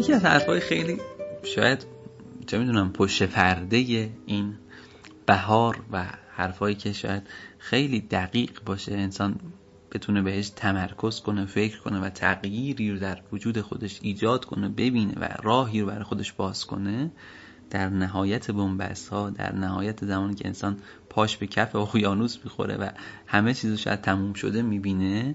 یکی از حرفای خیلی شاید چه میدونم پشت پرده این بهار و حرفایی که شاید خیلی دقیق باشه، انسان بتونه بهش تمرکز کنه، فکر کنه و تغییری رو در وجود خودش ایجاد کنه، ببینه و راهی رو برای خودش باز کنه، در نهایت بن‌بست ها، در نهایت زمانی که انسان پاش به کف اقیانوس میخوره و همه چیزو شاید تموم شده میبینه،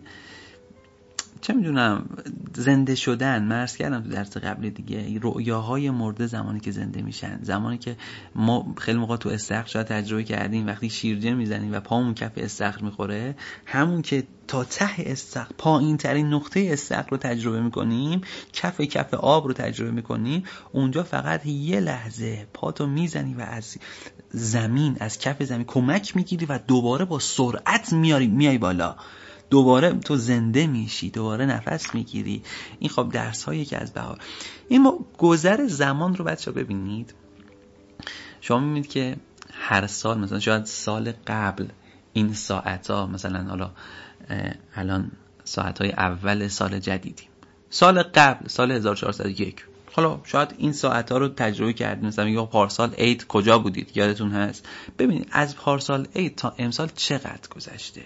چه میدونم زنده شدن، من عرض کردم تو درس قبلی دیگه، رؤیاهای مرده زمانی که زنده میشن، زمانی که ما خیلی موقع تو استخر شاید تجربه کردیم وقتی شیرجه میزنیم و پامون کف استخر میخوره، همون که تا ته استخر پایین ترین نقطه استخر رو تجربه میکنیم، کف آب رو تجربه میکنیم، اونجا فقط یه لحظه پاتو میزنی و از زمین، از کف زمین کمک میگیری و دوباره با سرعت میای بالا، دوباره تو زنده میشی، دوباره نفس میگیری. این خب درس هایی که از بهار. این گذر زمان رو بچه ببینید، شما میبینید که هر سال مثلا شاید سال قبل این ساعت ها، مثلا حالا الان ساعت های اول سال جدیدیم، سال قبل سال 1401، حالا شاید این ساعت ها رو تجربه کردید، مثلا میگه پارسال عید کجا بودید، یادتون هست؟ ببینید از پارسال عید تا امسال چقدر گذشته،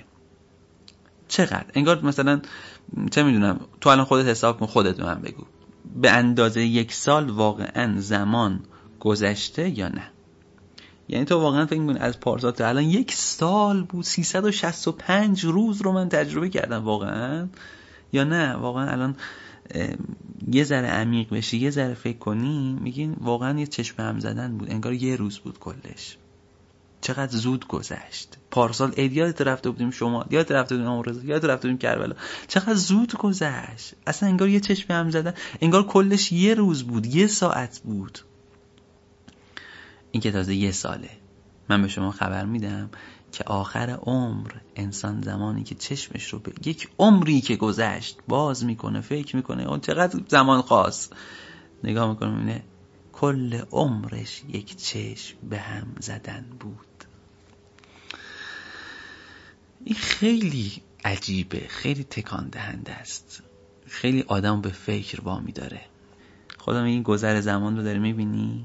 چقدر، انگار مثلا چه میدونم تو الان خودت حساب کن، خودت به من بگو به اندازه یک سال واقعا زمان گذشته یا نه؟ یعنی تو واقعا فکر می‌کنی از پارسال تا الان یک سال بود، 365 روز رو من تجربه کردم واقعا، یا نه واقعا الان یه ذره عمیق بشی، یه ذره فکر کنی، میگین واقعا یه چشم هم زدن بود، انگار یه روز بود کلش. چقدر زود گذشت. پارسال عید یادت رفته بودیم شما، یادت رفته بودیم امروز، یادت رفته بودیم کربلا، چقدر زود گذشت. اصلا انگار یه چشم هم زدن، انگار کلش یه روز بود، یه ساعت بود. این که تازه یه ساله. من به شما خبر میدم که آخر عمر انسان زمانی که چشمش رو به یک عمری که گذشت باز میکنه، فکر میکنه اون چقدر زمان خواست، نگاه میکنه میبینه کل عمرش یک چشم به هم زدن بود. این خیلی عجیبه، خیلی تکان دهنده است، خیلی آدم به فکر وامی داره. خدا میگه گذر زمان رو داری میبینی،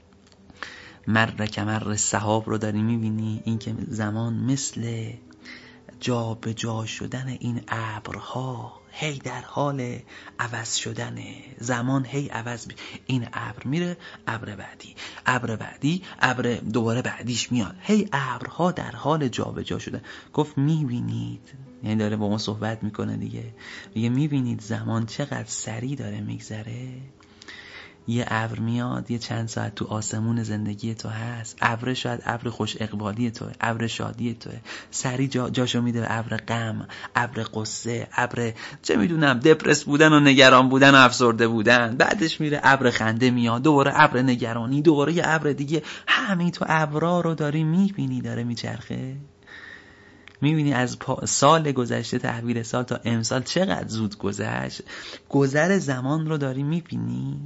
مر کمر سحاب رو داری میبینی، این که زمان مثل جا به جا شدن این ابرها، هی در حال عوض شدنه، زمان هی عوض این ابر میره، ابر بعدی، ابر بعدی، ابر دوباره بعدیش میاد، هی ابرها در حال جا به جا شدن. گفت میبینید، یعنی داره با ما صحبت میکنه دیگه، میگه میبینید زمان چقدر سریع داره میگذره. یه ابر میاد، یه چند ساعت تو آسمون زندگی تو هست، ابر شاید ابر خوش اقبالی توه، ابر شادی توه، سری جاشو میده به ابر غم، ابر قصه، ابر چه میدونم دپرس بودن و نگران بودن و افسرده بودن، بعدش میره ابر خنده میاد، دوباره ابر نگرانی، دوباره یه ابر دیگه. همین تو ابرا رو داری میبینی داره میچرخه. میبینی از سال گذشته، تحویل سال تا امسال چقدر زود گذشت. گذر زمان رو داری میبینی.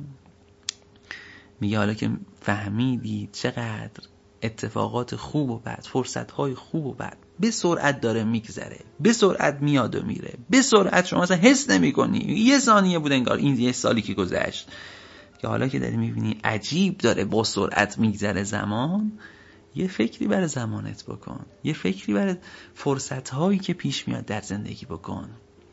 میگه حالا که فهمیدی چقدر اتفاقات خوب و بد، فرصتهای خوب و بد به سرعت داره میگذره، به سرعت میاد و میره، به سرعت شما اصلا حس نمی کنی، یه ثانیه بود انگار این یه سالی که گذشت. که حالا که داری میبینی عجیب داره با سرعت میگذره زمان، یه فکری برای زمانت بکن، یه فکری برای فرصتهایی که پیش میاد در زندگی بکن.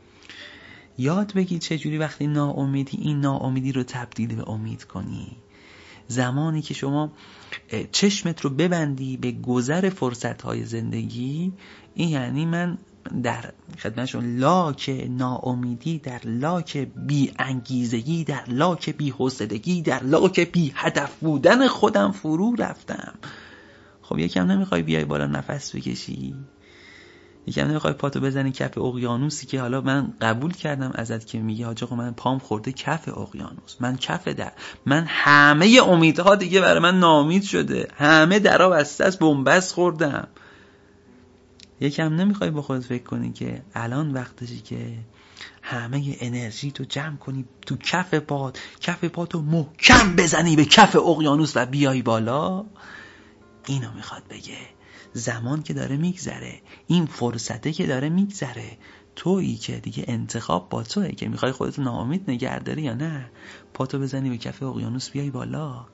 یاد بگی چجوری وقتی ناامیدی این ناامیدی رو تبدیل به امید کنی. زمانی که شما چشمت رو ببندی به گذر فرصت‌های زندگی، این یعنی من در خدمتشون لاک ناامیدی، در لاک بی انگیزگی، در لاک بی حوصلگی، در لاک بی هدف بودن خودم فرو رفتم. خب یکم نمیخوای بیای بالا نفس بکشی؟ یکم نمیخوای پاتو بزنی کف اقیانوسی که حالا من قبول کردم ازت که میگه حاج آقا من پام خورده کف اقیانوس، من کف در، من همه امیدها دیگه برای من ناامید شده، همه درا بسته است، بن‌بست خوردم. یکم نمیخوای با خودت فکر کنی که الان وقتشی که همه انرژی تو جمع کنی تو کف پاتو محکم بزنی به کف اقیانوس و بیای بالا؟ اینو میخواد بگه. زمان که داره میگذره، این فرصته که داره میگذره، تویی که دیگه انتخاب با توئه که میخوای خودتو ناامید نگه داری یا نه پاتو بزنی به کف اقیانوس بیای بالا.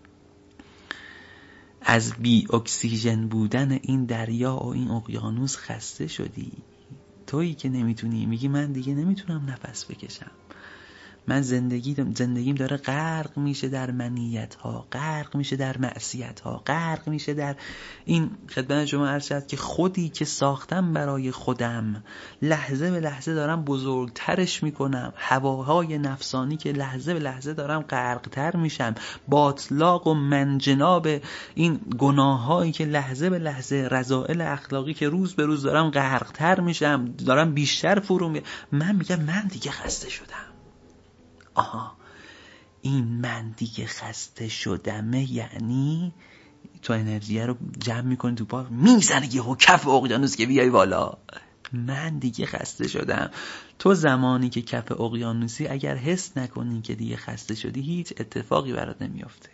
از بی اکسیژن بودن این دریا و این اقیانوس خسته شدی. تویی که نمیتونی، میگی من دیگه نمیتونم نفس بکشم، من زندگیم داره غرق میشه در منیت ها، غرق میشه در معصیت ها، غرق میشه در این خدمت شما عرض شد که خودی که ساختم برای خودم لحظه به لحظه دارم بزرگترش میکنم، هواهای نفسانی که لحظه به لحظه دارم غرقتر میشم، باطلاق و منجناب این گناهایی که لحظه به لحظه، رذائل اخلاقی که روز به روز دارم غرقتر میشم، دارم بیشتر فرو میرم. من میگم من دیگه خسته شدم. آها، این من دیگه خسته شدمه، یعنی تو انرژی رو جمع میکنی تو پا، میزنی یهو کف اقیانوس که بیای بالا. من دیگه خسته شدم. تو زمانی که کف اقیانوسی اگر حس نکنی که دیگه خسته شدی هیچ اتفاقی برات نمیافته.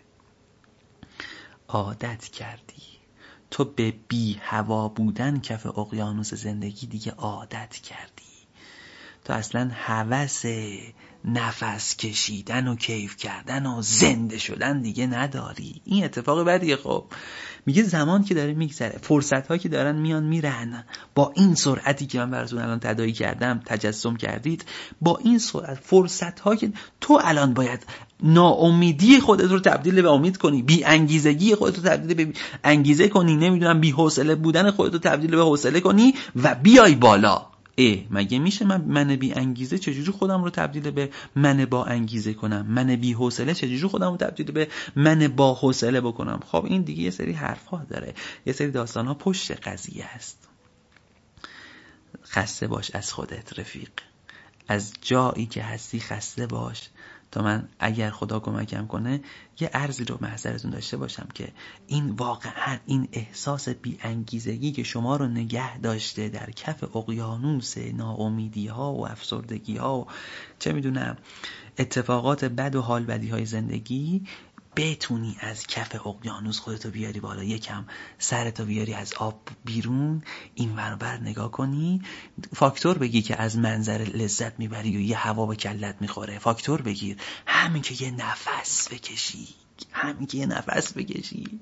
عادت کردی. تو به بی هوا بودن کف اقیانوس زندگی دیگه عادت کردی. تو اصلا هوس نفس کشیدن و کیف کردن و زنده شدن دیگه نداری. این اتفاق بدیه. خب میگه زمان که داره میگذره، فرصت ها که دارن میان میرن، با این سرعتی که من براتون الان تداعی کردم، تجسم کردید، با این سرعت فرصت ها که تو الان باید ناامیدی خودت رو تبدیل به امید کنی، بی انگیزگی خودت رو تبدیل به انگیزه کنی، نمیدونم بی حوصله بودن خودت رو تبدیل به حوصله کنی و بیای بالا. مگه میشه من بی انگیزه چجوری خودم رو تبدیل به من با انگیزه کنم؟ من بی حوصله چجوری خودم رو تبدیل به من با حوصله بکنم؟ خب این دیگه یه سری حرفا داره، یه سری داستانها پشت قضیه است. خسته باش از خودت رفیق، از جایی که هستی خسته باش تا من اگر خدا کمکم کنه یه عرضی رو محضرتون داشته باشم که این واقعا این احساس بی انگیزگی که شما رو نگه داشته در کف اقیانوس ناامیدی ها و افسردگی ها و چه میدونم اتفاقات بد و حال بدی های زندگی، بتونی از کف اقیانوس خودتو بیاری بالا، یکم سرتو بیاری از آب بیرون، این ور بر نگاه کنی، فاکتور بگی که از منظر لذت میبری و یه هوا به کلت میخوره، فاکتور بگیر، همین که یه نفس بکشی،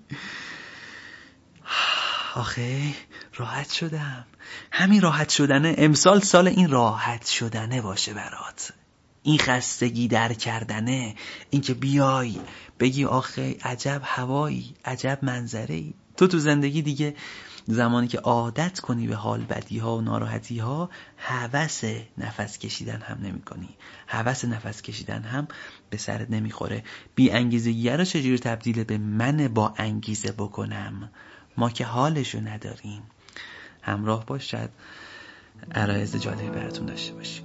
آخه راحت شدم. همین راحت شدنه، امسال سال این راحت شدنه باشه برات، این خستگی در کردنه، این که بیای بگی آخه عجب هوایی، عجب منظره‌ای. تو زندگی دیگه زمانی که عادت کنی به حال بدی ها و ناراحتی ها، هوس نفس کشیدن هم نمی کنی، هوس نفس کشیدن هم به سرت نمیخوره. بی انگیزگی رو چجوری تبدیل به من با انگیزه بکنم؟ ما که حالشو نداریم. همراه باش، شاید عرایض جالبی براتون داشته باشیم.